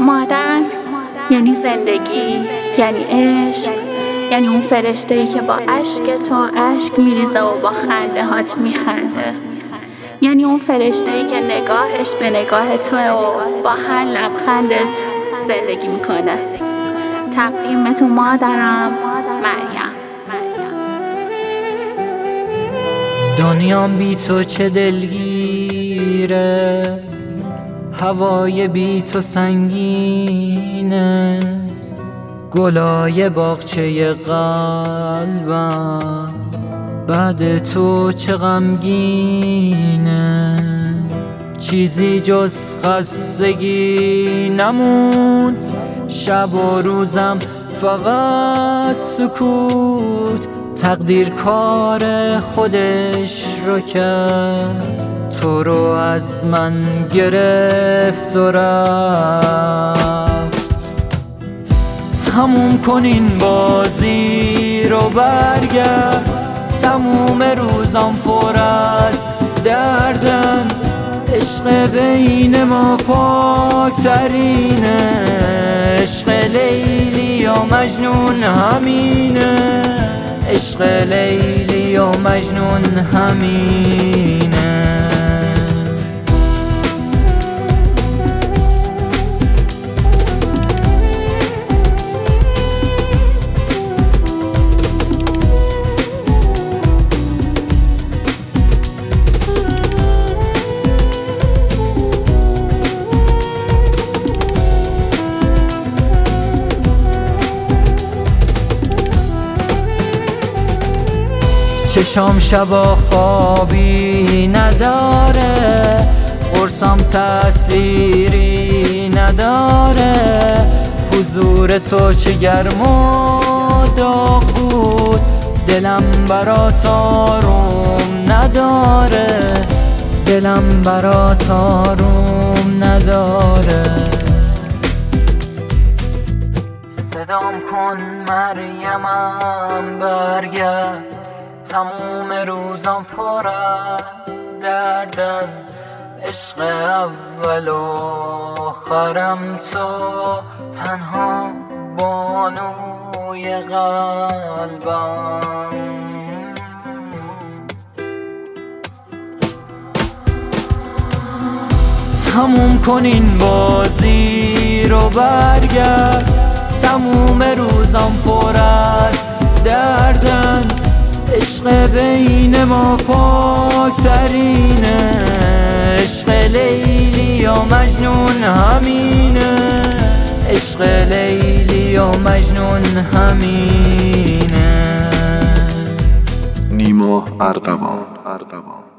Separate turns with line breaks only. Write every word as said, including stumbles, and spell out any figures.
مادر یعنی زندگی، یعنی عشق، یعنی اون فرشته‌ای که با اشک تو اشک میریزه و با خنده هات میخنده، یعنی اون فرشته‌ای که نگاهش به نگاه توه و با هر لبخندت زندگی میکنه. تقدیم به تو مادرم، مریم.
دنیام بی تو چه دلگیره، هوای بی تو سنگینه، گلای باغچه قلبم بعد تو چه غمگینه. چیزی جز خستگی نمون، شب و روزم فقط سکوت. تقدیر کار خودش رو کرد، تو رو از من گرفت و رفت. تموم کن این بازی رو برگرد، تموم روزم پر از دردن. عشق بین ما پاکترینه، عشق لیلی و مجنون همینه، عشق لیلی و مجنون همینه. چشام شبا خوابی نداره، قرصم تأثیری نداره. حضور تو چه گرم و داغ بود، دلم برات آروم نداره، دلم برات آروم نداره. صدام کن مریمم برگرد، تموم روزم پر از دردن. عشق اول و آخرم تو، تنها بانوی قلبم. تموم کن این بازی رو برگرد، تموم روزم پر از دردن. عشق بین ما پاکترینه، عشق لیلی و مجنون همینه، عشق لیلی و مجنون همینه.
نیما ارغوان.